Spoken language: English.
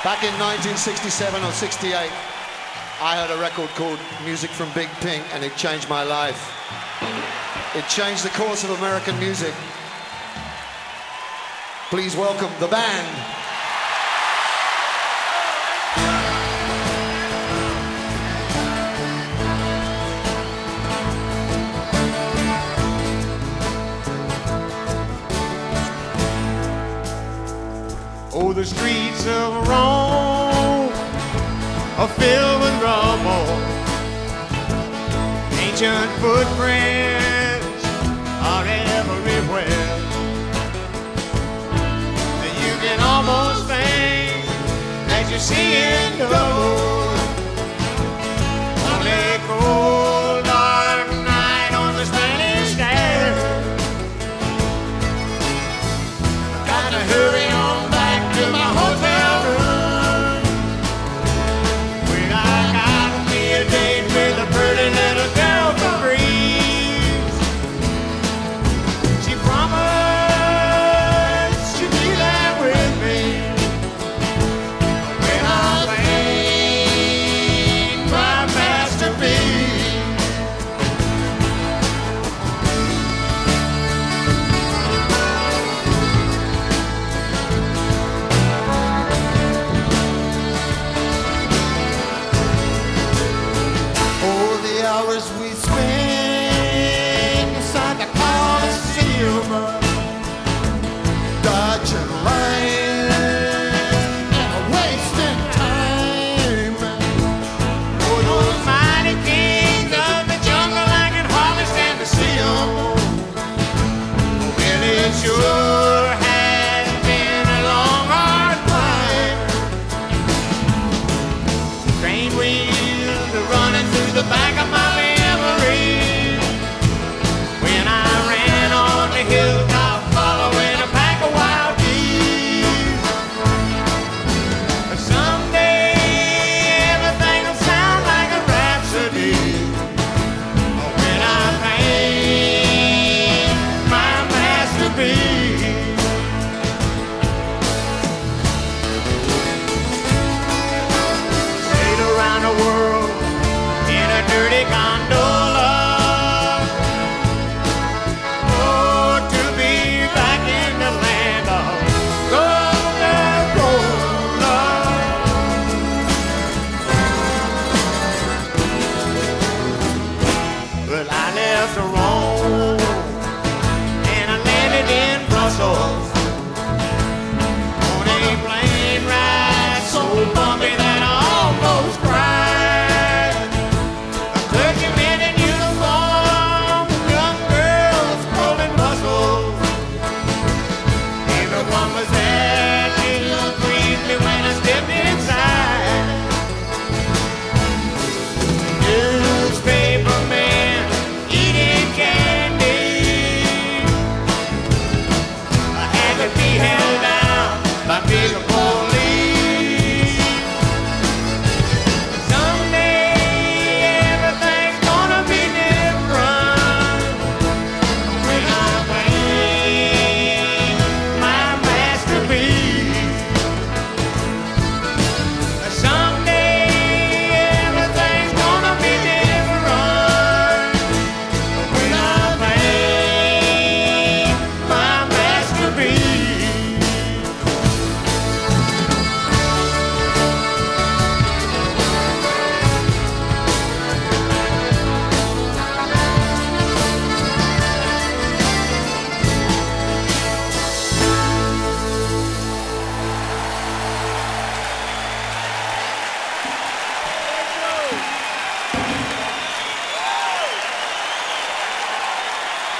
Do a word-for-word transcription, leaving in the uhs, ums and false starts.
Back in nineteen sixty-seven or sixty-eight, I heard a record called Music from Big Pink, and it changed my life. It changed the course of American music. Please welcome the band. Oh, the streets of Rome are filled with rubble. Ancient footprints are everywhere. And you can almost think that you're seeing double.